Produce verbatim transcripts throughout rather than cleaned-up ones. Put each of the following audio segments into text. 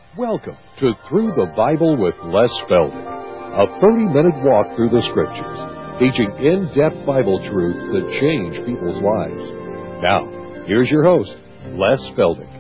Welcome to Through the Bible with Les Feldick, a thirty-minute walk through the Scriptures, teaching in-depth Bible truths that change people's lives. Now, here's your host, Les Feldick.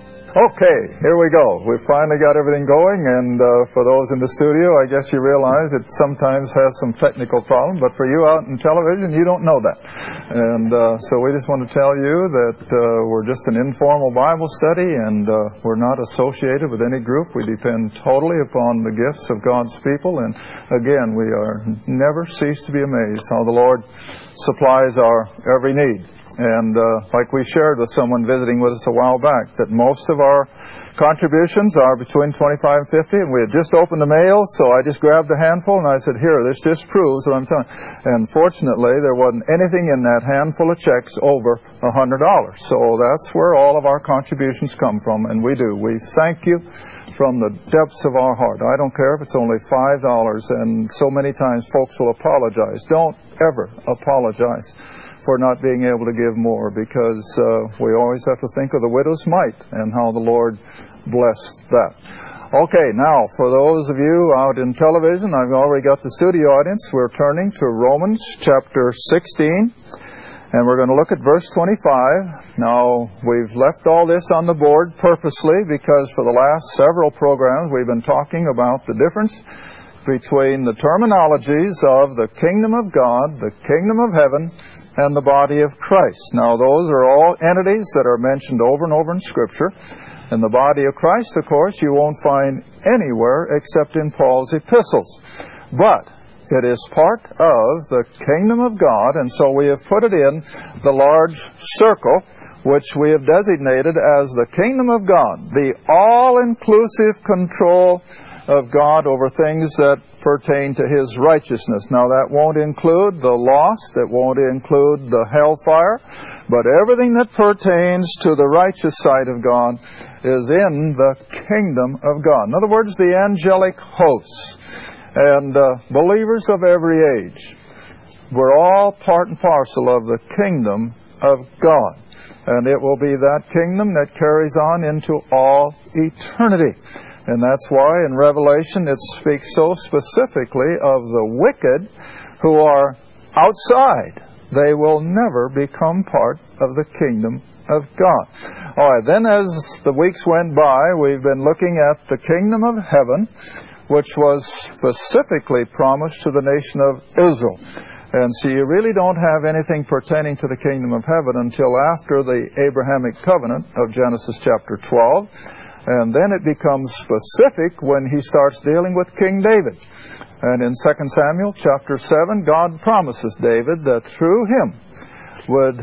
Okay, here we go. We finally got everything going, and uh, for those in the studio, I guess you realize it sometimes has some technical problems, but for you out in television, you don't know that. And uh, so we just want to tell you that uh, we're just an informal Bible study, and uh, we're not associated with any group. We depend totally upon the gifts of God's people, and again, we are never cease to be amazed how the Lord supplies our every need. And uh, like we shared with someone visiting with us a while back, that most of our contributions are between twenty-five and fifty, and we had just opened the mail, so I just grabbed a handful and I said, here, this just proves what I'm telling you. And fortunately, there wasn't anything in that handful of checks over one hundred dollars. So that's where all of our contributions come from, and we do. We thank you from the depths of our heart. I don't care if it's only five dollars, and so many times folks will apologize. Don't ever apologize for not being able to give more, because uh, we always have to think of the widow's mite and how the Lord blessed that. Okay, now, for those of you out in television, I've already got the studio audience. We're turning to Romans chapter sixteen, and we're going to look at verse twenty-five. Now, we've left all this on the board purposely because for the last several programs we've been talking about the difference between the terminologies of the kingdom of God, the kingdom of heaven, and the body of Christ. Now, those are all entities that are mentioned over and over in Scripture. And the body of Christ, of course, you won't find anywhere except in Paul's epistles. But it is part of the kingdom of God, and so we have put it in the large circle, which we have designated as the kingdom of God, the all-inclusive control of God over things that pertain to His righteousness. Now, that won't include the lost, it won't include the hellfire, but everything that pertains to the righteous side of God is in the kingdom of God. In other words, the angelic hosts and uh, believers of every age. We're all part and parcel of the kingdom of God. And it will be that kingdom that carries on into all eternity. And that's why in Revelation it speaks so specifically of the wicked who are outside. They will never become part of the kingdom of God. All right, then as the weeks went by, we've been looking at the kingdom of heaven, which was specifically promised to the nation of Israel. And so you really don't have anything pertaining to the kingdom of heaven until after the Abrahamic covenant of Genesis chapter twelve. And then it becomes specific when he starts dealing with King David. And in Second Samuel chapter seven, God promises David that through him would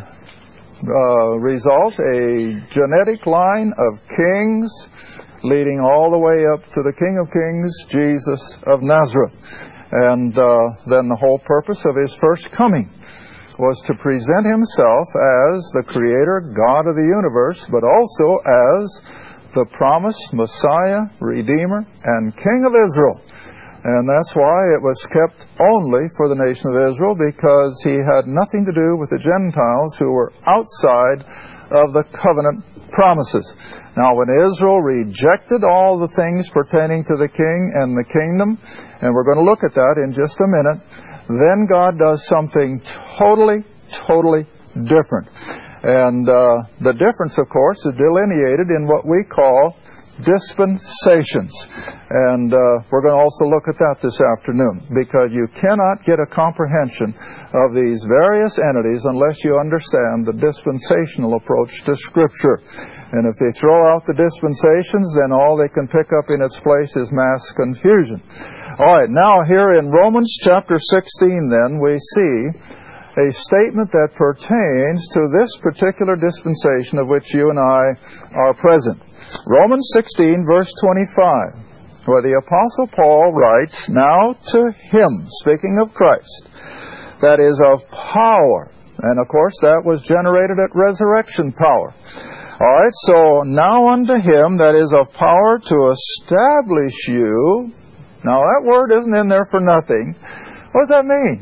uh, result a genetic line of kings leading all the way up to the King of Kings, Jesus of Nazareth. And uh, then the whole purpose of his first coming was to present himself as the creator, God of the universe, but also as the promised Messiah, Redeemer, and King of Israel. And that's why it was kept only for the nation of Israel, because he had nothing to do with the Gentiles who were outside of the covenant promises. Now, when Israel rejected all the things pertaining to the king and the kingdom, and we're going to look at that in just a minute, then God does something totally, totally different. And uh, the difference, of course, is delineated in what we call dispensations. And uh, we're going to also look at that this afternoon, because you cannot get a comprehension of these various entities unless you understand the dispensational approach to Scripture. And if they throw out the dispensations, then all they can pick up in its place is mass confusion. All right, now here in Romans chapter sixteen, then, we see a statement that pertains to this particular dispensation of which you and I are present. Romans sixteen, verse twenty-five, where the Apostle Paul writes, "Now to him," speaking of Christ, "that is of power." And of course that was generated at resurrection power. All right, so now unto him that is of power to establish you. Now that word isn't in there for nothing. What does that mean?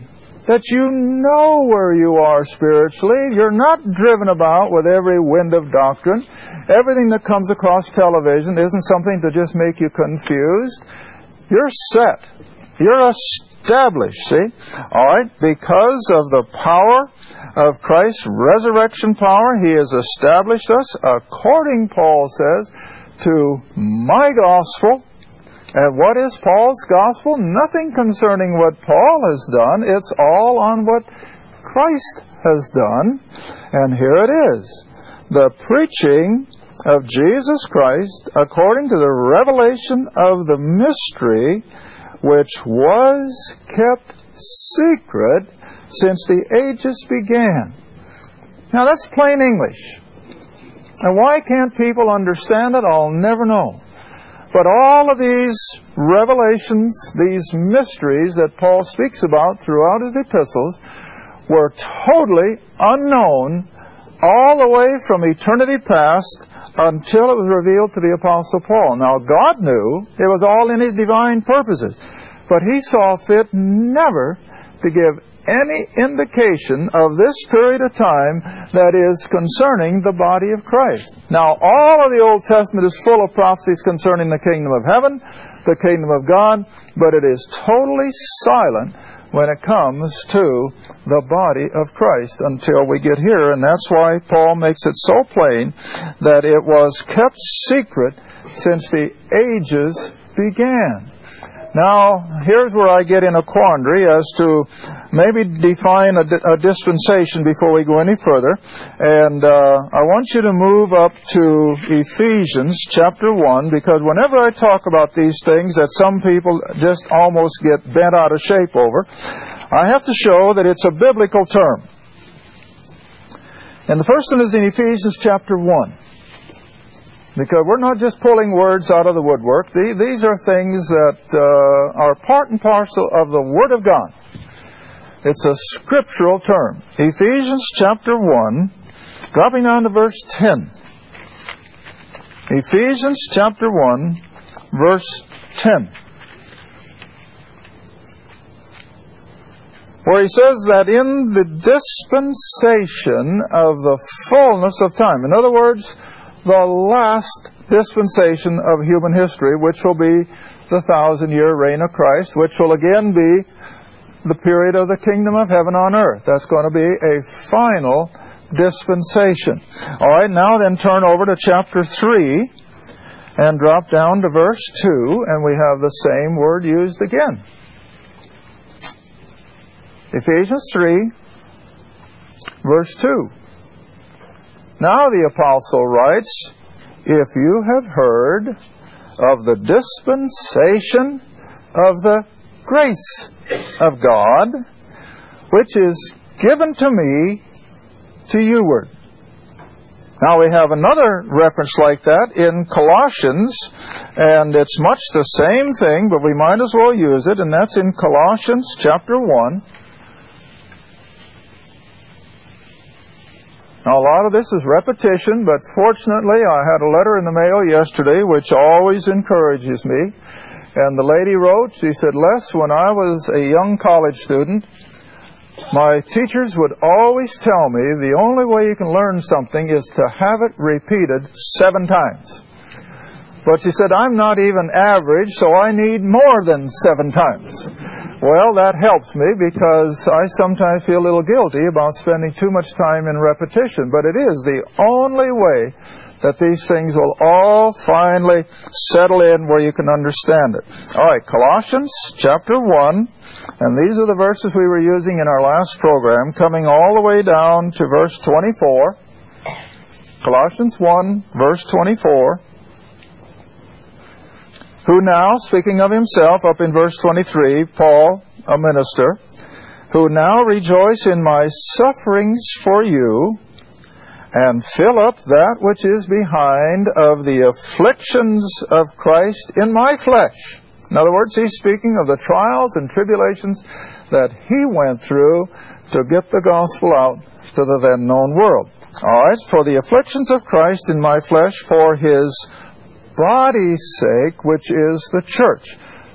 that you know where you are spiritually. You're not driven about with every wind of doctrine. Everything that comes across television isn't something to just make you confused. You're set. You're established, see? All right, because of the power of Christ's resurrection power, He has established us according, Paul says, to my gospel. And what is Paul's gospel? Nothing concerning what Paul has done. It's all on what Christ has done. And here it is. The preaching of Jesus Christ according to the revelation of the mystery which was kept secret since the ages began. Now that's plain English. And why can't people understand it? I'll never know. But all of these revelations, these mysteries that Paul speaks about throughout his epistles, were totally unknown all the way from eternity past until it was revealed to the Apostle Paul. Now, God knew it was all in His divine purposes, but He saw fit never to give any indication of this period of time that is concerning the body of Christ. Now, all of the Old Testament is full of prophecies concerning the kingdom of heaven, the kingdom of God, but it is totally silent when it comes to the body of Christ until we get here. And that's why Paul makes it so plain that it was kept secret since the ages began. Now, here's where I get in a quandary as to maybe define a, a dispensation before we go any further. And uh, I want you to move up to Ephesians chapter one, because whenever I talk about these things that some people just almost get bent out of shape over, I have to show that it's a biblical term. And the first one is in Ephesians chapter one. Because we're not just pulling words out of the woodwork. These are things that uh, are part and parcel of the Word of God. It's a scriptural term. Ephesians chapter one, dropping down to verse ten. Ephesians chapter one, verse ten. Where he says that in the dispensation of the fullness of time. In other words, the last dispensation of human history, which will be the thousand-year reign of Christ, which will again be the period of the kingdom of heaven on earth. That's going to be a final dispensation. All right, now then turn over to chapter three and drop down to verse two, and we have the same word used again. Ephesians three, verse two. Now the apostle writes, if you have heard of the dispensation of the grace of God, which is given to me to youward. Now we have another reference like that in Colossians, and it's much the same thing, but we might as well use it, and that's in Colossians chapter one. Now, a lot of this is repetition, but fortunately I had a letter in the mail yesterday which always encourages me. And the lady wrote, she said, Les, when I was a young college student, my teachers would always tell me the only way you can learn something is to have it repeated seven times. But she said, I'm not even average, so I need more than seven times. Well, that helps me because I sometimes feel a little guilty about spending too much time in repetition. But it is the only way that these things will all finally settle in where you can understand it. All right, Colossians chapter one, and these are the verses we were using in our last program, coming all the way down to verse twenty-four. Colossians one, verse twenty-four. Who now, speaking of himself, up in verse twenty-three, Paul, a minister, who now rejoice in my sufferings for you, and fill up that which is behind of the afflictions of Christ in my flesh. In other words, he's speaking of the trials and tribulations that he went through to get the gospel out to the then known world. All right, for the afflictions of Christ in my flesh, for his body's sake, which is the church.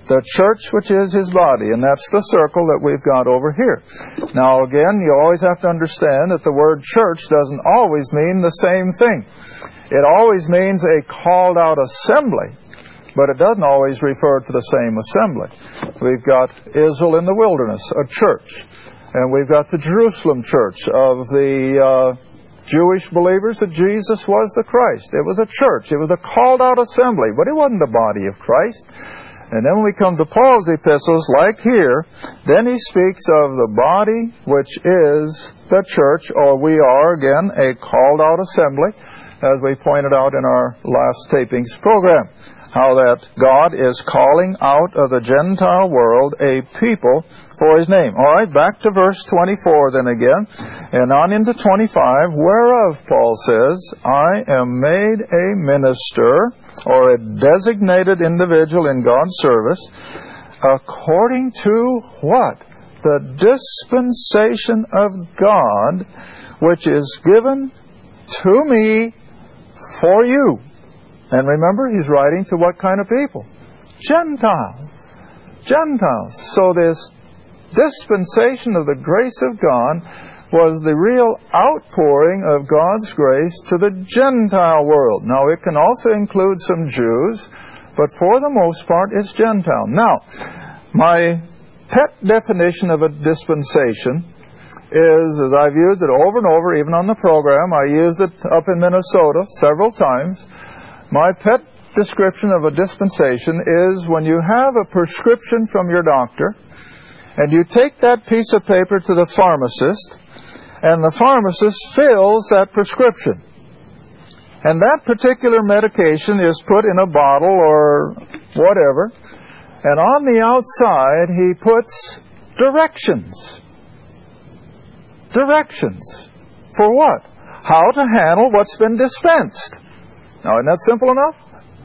The church, which is His body, and that's the circle that we've got over here. Now again, you always have to understand that the word church doesn't always mean the same thing. It always means a called out assembly, but it doesn't always refer to the same assembly. We've got Israel in the wilderness, a church. And we've got the Jerusalem church of the uh, Jewish believers that Jesus was the Christ. It was a church. It was a called out assembly, but it wasn't the body of Christ. And then when we come to Paul's epistles, like here, then he speaks of the body, which is the church, or we are, again, a called-out assembly, as we pointed out in our last tapings program, how that God is calling out of the Gentile world a people for His name. All right, back to verse twenty-four then again, and on into twenty-five, whereof, Paul says, I am made a minister, or a designated individual in God's service, according to what? The dispensation of God, which is given to me for you. And remember, he's writing to what kind of people? Gentiles. Gentiles. So this dispensation of the grace of God was the real outpouring of God's grace to the Gentile world. Now, it can also include some Jews, but for the most part, it's Gentile. Now, my pet definition of a dispensation is, as I've used it over and over, even on the program, I used it up in Minnesota several times. My pet description of a dispensation is when you have a prescription from your doctor, and you take that piece of paper to the pharmacist, and the pharmacist fills that prescription. And that particular medication is put in a bottle or whatever, and on the outside he puts directions. Directions. For what? How to handle what's been dispensed. Now, isn't that simple enough?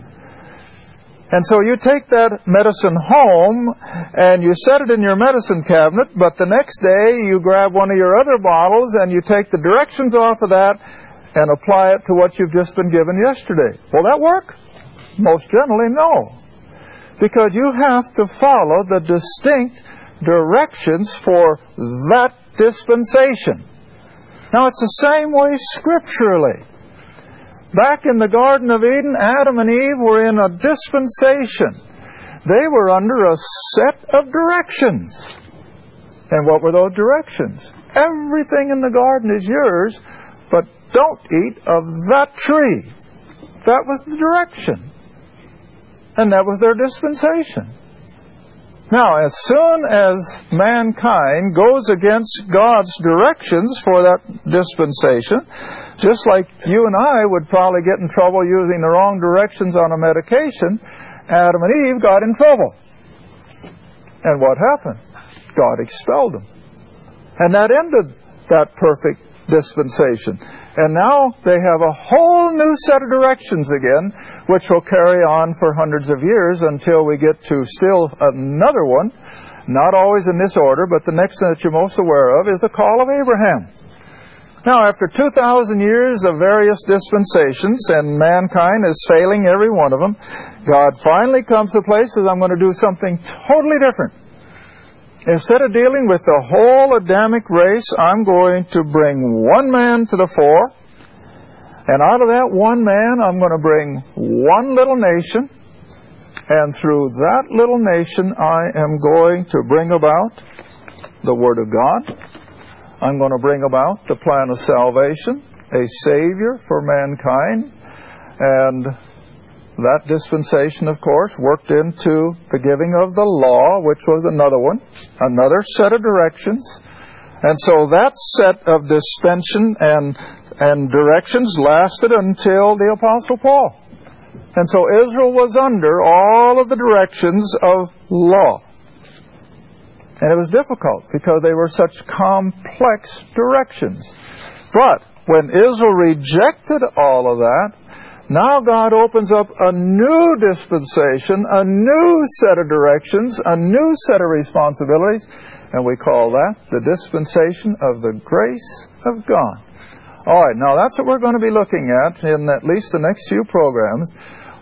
And so you take that medicine home and you set it in your medicine cabinet, but the next day you grab one of your other bottles and you take the directions off of that and apply it to what you've just been given yesterday. Will that work? Most generally, no. Because you have to follow the distinct directions for that dispensation. Now, it's the same way scripturally. Back in the Garden of Eden, Adam and Eve were in a dispensation. They were under a set of directions. And what were those directions? Everything in the garden is yours, but don't eat of that tree. That was the direction. And that was their dispensation. Now, as soon as mankind goes against God's directions for that dispensation, just like you and I would probably get in trouble using the wrong directions on a medication, Adam and Eve got in trouble. And what happened? God expelled them. And that ended that perfect dispensation. And now they have a whole new set of directions again, which will carry on for hundreds of years until we get to still another one, not always in this order, but the next thing that you're most aware of is the call of Abraham. Now, after two thousand years of various dispensations, and mankind is failing every one of them, God finally comes to a place and says, I'm going to do something totally different. Instead of dealing with the whole Adamic race, I'm going to bring one man to the fore. And out of that one man, I'm going to bring one little nation. And through that little nation, I am going to bring about the Word of God. I'm going to bring about the plan of salvation, a Savior for mankind. And that dispensation, of course, worked into the giving of the law, which was another one, another set of directions. And so that set of dispensation and, and directions lasted until the Apostle Paul. And so Israel was under all of the directions of law. And it was difficult because they were such complex directions. But when Israel rejected all of that, now God opens up a new dispensation, a new set of directions, a new set of responsibilities, and we call that the dispensation of the grace of God. All right, now that's what we're going to be looking at in at least the next few programs.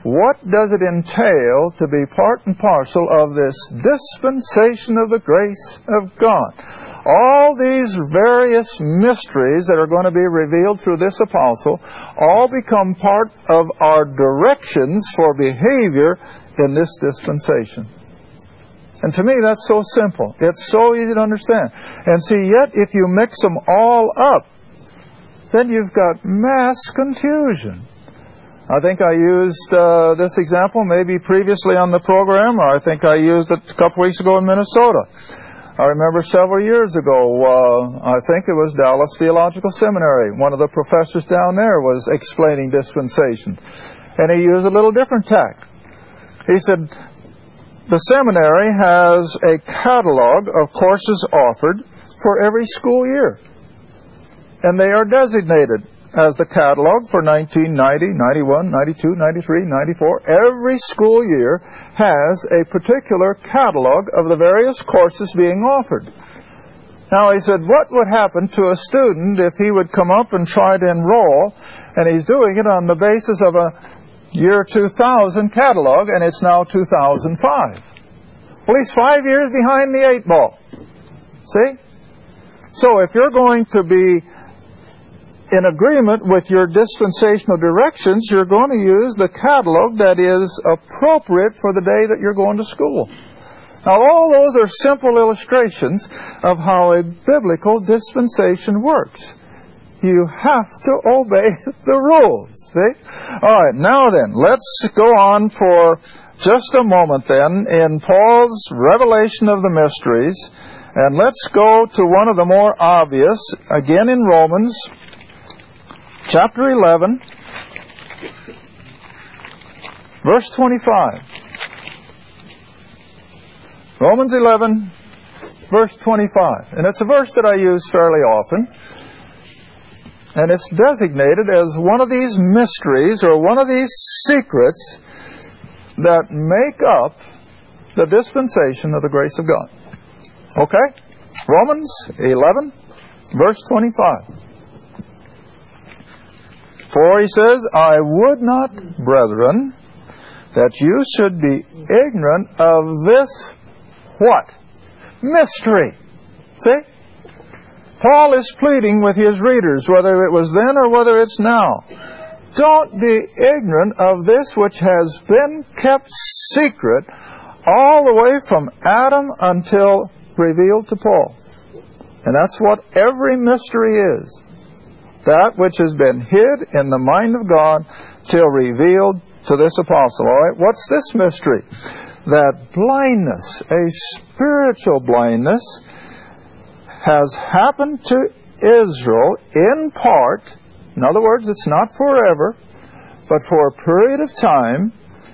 What does it entail to be part and parcel of this dispensation of the grace of God? All these various mysteries that are going to be revealed through this apostle all become part of our directions for behavior in this dispensation. And to me, that's so simple. It's so easy to understand. And see, yet if you mix them all up, then you've got mass confusion. I think I used uh, this example maybe previously on the program, or I think I used it a couple weeks ago in Minnesota. I remember several years ago, uh, I think it was Dallas Theological Seminary. One of the professors down there was explaining dispensation. And he used a little different tack. He said, the seminary has a catalog of courses offered for every school year. And they are designated as the catalog for nineteen ninety, ninety-one, ninety-two, ninety-three, ninety-four. Every school year has a particular catalog of the various courses being offered. Now, he said, what would happen to a student if he would come up and try to enroll, and he's doing it on the basis of a year two thousand catalog, and it's now two thousand five. Well, he's five years behind the eight ball. See? So if you're going to be in agreement with your dispensational directions, you're going to use the catalog that is appropriate for the day that you're going to school. Now, all those are simple illustrations of how a biblical dispensation works. You have to obey the rules. See? All right, now then, let's go on for just a moment then in Paul's revelation of the mysteries, and let's go to one of the more obvious, again in Romans chapter eleven, verse twenty-five. Romans eleven, verse twenty-five. And it's a verse that I use fairly often. And it's designated as one of these mysteries or one of these secrets that make up the dispensation of the grace of God. Okay? Romans eleven, verse twenty-five. For he says, I would not, brethren, that you should be ignorant of this, what? Mystery. See? Paul is pleading with his readers, whether it was then or whether it's now. Don't be ignorant of this which has been kept secret all the way from Adam until revealed to Paul. And that's what every mystery is. That which has been hid in the mind of God till revealed to this apostle. All right, what's this mystery? That blindness, a spiritual blindness, has happened to Israel in part. In other words, it's not forever, but for a period of time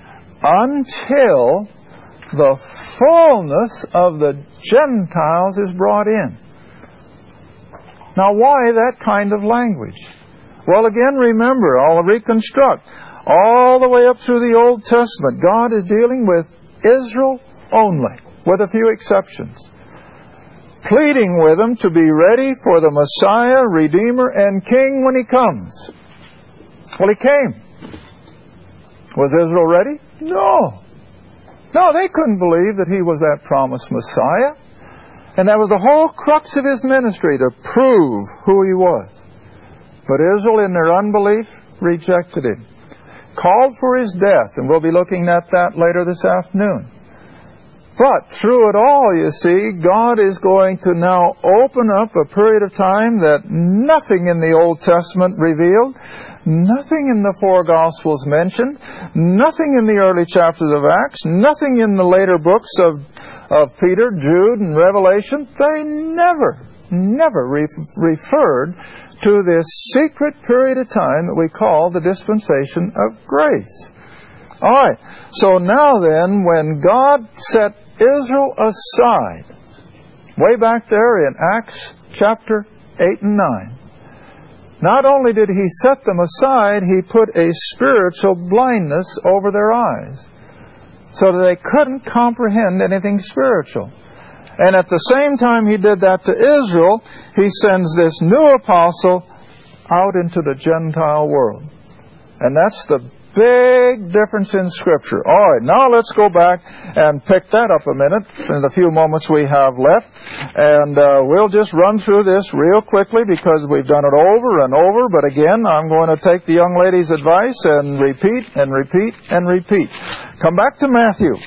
until the fullness of the Gentiles is brought in. Now, why that kind of language? Well, again, remember, I'll reconstruct. All the way up through the Old Testament, God is dealing with Israel only, with a few exceptions. Pleading with them to be ready for the Messiah, Redeemer, and King when He comes. Well, He came. Was Israel ready? No. No, they couldn't believe that He was that promised Messiah. And that was the whole crux of His ministry, to prove who He was. But Israel, in their unbelief, rejected Him. Called for His death, and we'll be looking at that later this afternoon. But through it all, you see, God is going to now open up a period of time that nothing in the Old Testament revealed, nothing in the four Gospels mentioned, nothing in the early chapters of Acts, nothing in the later books of, of Peter, Jude, and Revelation. They never, never re- referred to this secret period of time that we call the dispensation of grace. All right, so now then, when God set Israel aside, way back there in Acts chapter eight and nine, not only did He set them aside, He put a spiritual blindness over their eyes, so that they couldn't comprehend anything spiritual. And at the same time He did that to Israel, He sends this new apostle out into the Gentile world. And that's the big difference in Scripture. All right, now let's go back and pick that up a minute in the few moments we have left. And uh, we'll just run through this real quickly because we've done it over and over. But again, I'm going to take the young lady's advice and repeat and repeat and repeat. Come back to Matthew.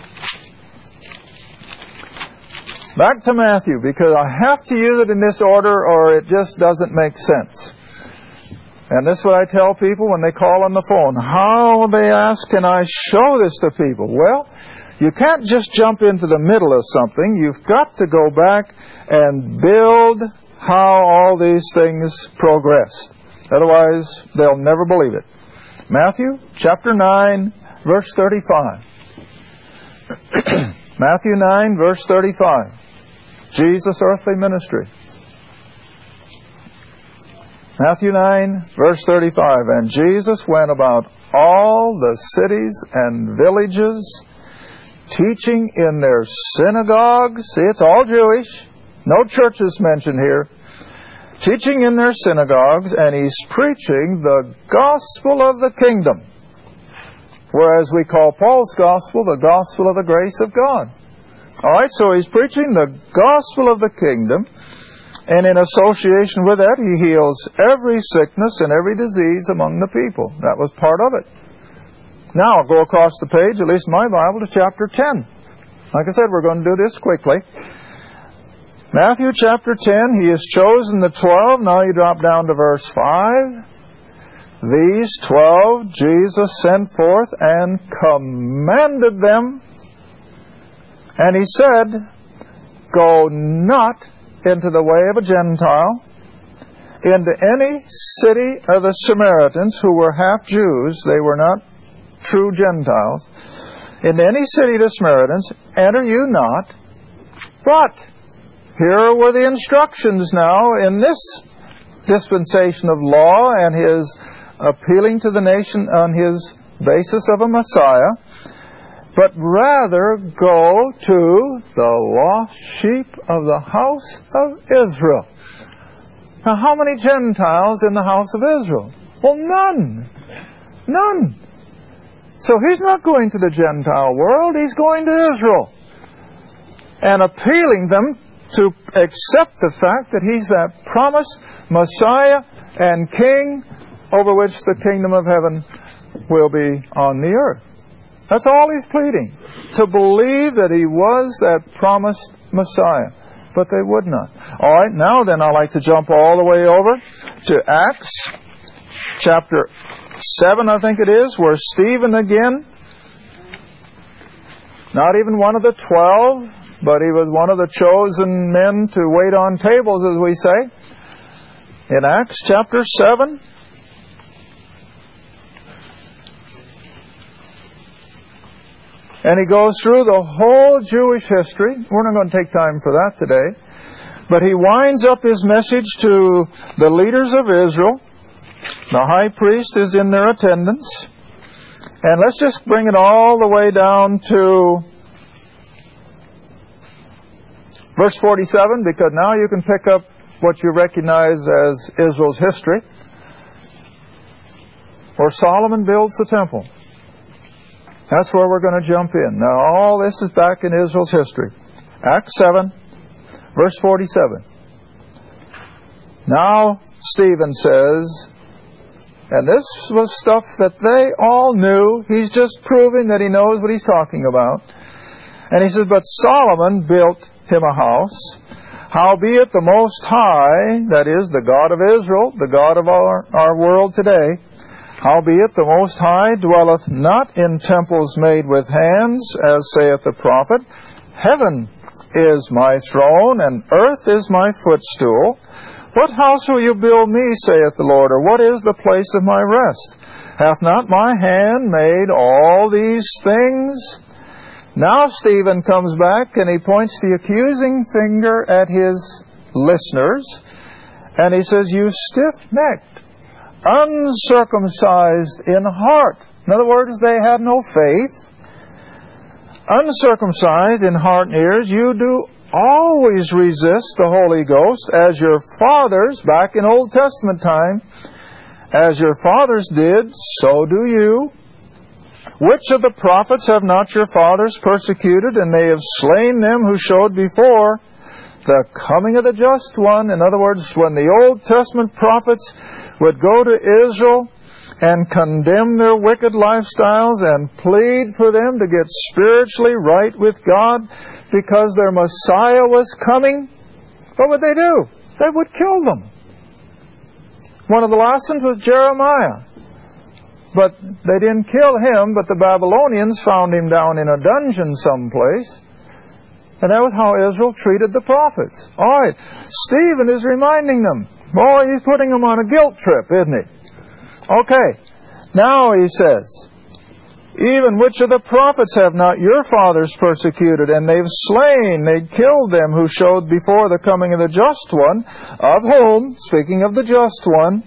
Back to Matthew, because I have to use it in this order or it just doesn't make sense. And this is what I tell people when they call on the phone. How, they ask, can I show this to people? Well, you can't just jump into the middle of something. You've got to go back and build how all these things progressed. Otherwise, they'll never believe it. Matthew chapter nine, verse thirty-five. Matthew nine, verse thirty-five. Jesus' earthly ministry. Matthew nine, verse thirty-five. And Jesus went about all the cities and villages, teaching in their synagogues. See, it's all Jewish. No churches mentioned here. Teaching in their synagogues, and He's preaching the gospel of the kingdom. Whereas we call Paul's gospel the gospel of the grace of God. All right, so He's preaching the gospel of the kingdom. And in association with that, He heals every sickness and every disease among the people. That was part of it. Now, I'll go across the page, at least my Bible, to chapter ten. Like I said, we're going to do this quickly. Matthew chapter ten, He has chosen the twelve. Now you drop down to verse five. These twelve Jesus sent forth and commanded them. And He said, go not into the way of a Gentile, into any city of the Samaritans who were half Jews, they were not true Gentiles, into any city of the Samaritans, enter you not, but here were the instructions now in this dispensation of law and His appealing to the nation on His basis of a Messiah, but rather go to the lost sheep of the house of Israel. Now, how many Gentiles in the house of Israel? Well, none. None. So He's not going to the Gentile world, He's going to Israel. And appealing them to accept the fact that He's that promised Messiah and King over which the kingdom of heaven will be on the earth. That's all He's pleading. To believe that He was that promised Messiah. But they would not. All right, now then I'd like to jump all the way over to Acts chapter seven, I think it is, where Stephen again, not even one of the twelve, but he was one of the chosen men to wait on tables, as we say. In Acts chapter seven, and he goes through the whole Jewish history. We're not going to take time for that today. But he winds up his message to the leaders of Israel. The high priest is in their attendance. And let's just bring it all the way down to verse forty-seven, because now you can pick up what you recognize as Israel's history. Where Solomon builds the temple. That's where we're going to jump in. Now, all this is back in Israel's history. Acts seven, verse forty-seven. Now, Stephen says, and this was stuff that they all knew. He's just proving that he knows what he's talking about. And he says, but Solomon built him a house. Howbeit the Most High, that is, the God of Israel, the God of our, our world today, howbeit the Most High dwelleth not in temples made with hands, as saith the prophet. Heaven is my throne, and earth is my footstool. What house will you build me, saith the Lord, or what is the place of my rest? Hath not my hand made all these things? Now Stephen comes back, and he points the accusing finger at his listeners, and he says, you stiff-necked, uncircumcised in heart. In other words, they had no faith. Uncircumcised in heart and ears, you do always resist the Holy Ghost, as your fathers, back in Old Testament time, as your fathers did, so do you. Which of the prophets have not your fathers persecuted, and they have slain them who showed before the coming of the just one? In other words, when the Old Testament prophets would go to Israel and condemn their wicked lifestyles and plead for them to get spiritually right with God because their Messiah was coming, what would they do? They would kill them. One of the last ones was Jeremiah. But they didn't kill him, but the Babylonians found him down in a dungeon someplace. And that was how Israel treated the prophets. All right, Stephen is reminding them. Boy, he's putting them on a guilt trip, isn't he? Okay, now he says, even which of the prophets have not your fathers persecuted, and they've slain, they've killed them who showed before the coming of the just one, of whom, speaking of the just one,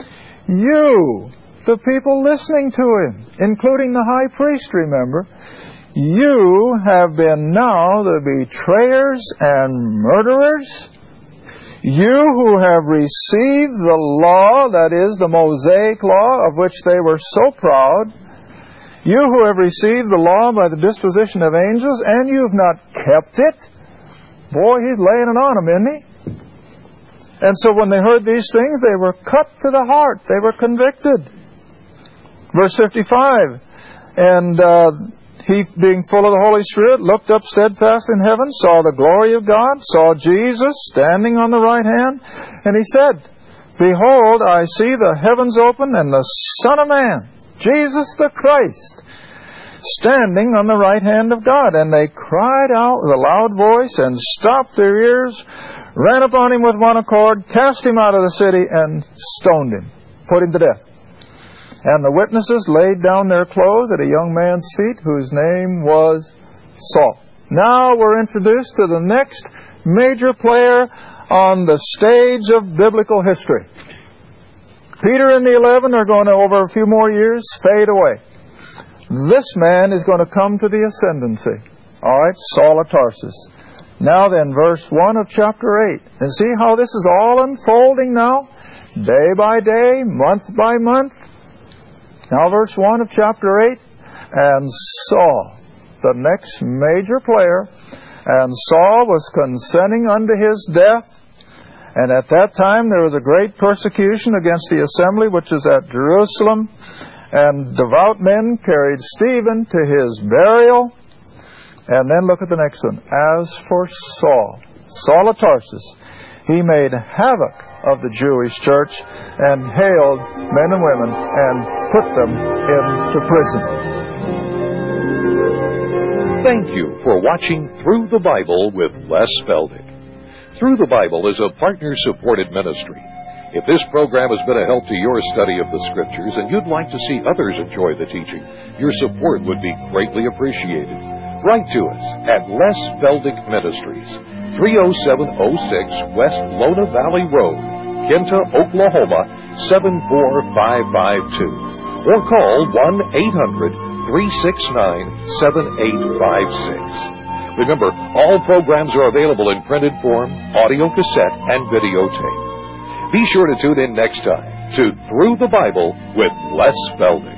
you, the people listening to him, including the high priest, remember, you have been now the betrayers and murderers. You who have received the law, that is, the Mosaic law, of which they were so proud. You who have received the law by the disposition of angels, and you have not kept it. Boy, he's laying it on them, isn't he? And so when they heard these things, they were cut to the heart. They were convicted. Verse fifty-five, and uh, he, being full of the Holy Spirit, looked up steadfast in heaven, saw the glory of God, saw Jesus standing on the right hand, and he said, Behold, I see the heavens open, and the Son of Man, Jesus the Christ, standing on the right hand of God. And they cried out with a loud voice, and stopped their ears, ran upon him with one accord, cast him out of the city, and stoned him, put him to death. And the witnesses laid down their clothes at a young man's feet, whose name was Saul. Now we're introduced to the next major player on the stage of biblical history. Peter and the eleven are going to, over a few more years, fade away. This man is going to come to the ascendancy. All right, Saul of Tarsus. Now then, verse one of chapter eight. And see how this is all unfolding now? Day by day, month by month. Now verse one of chapter eight, and Saul, the next major player, and Saul was consenting unto his death, and at that time there was a great persecution against the assembly which is at Jerusalem, and devout men carried Stephen to his burial. And then look at the next one. As for Saul, Saul of Tarsus, he made havoc of the Jewish church, and haled men and women, and put them into prison. Thank you for watching Through the Bible with Les Feldick. Through the Bible is a partner-supported ministry. If this program has been a help to your study of the Scriptures, and you'd like to see others enjoy the teaching, your support would be greatly appreciated. Write to us at Les Feldick Ministries, three oh seven oh six West Lona Valley Road, Kinta, Oklahoma, seven four five five two. Or call one eight hundred, three six nine, seven eight five six. Remember, all programs are available in printed form, audio cassette, and videotape. Be sure to tune in next time to Through the Bible with Les Feldick.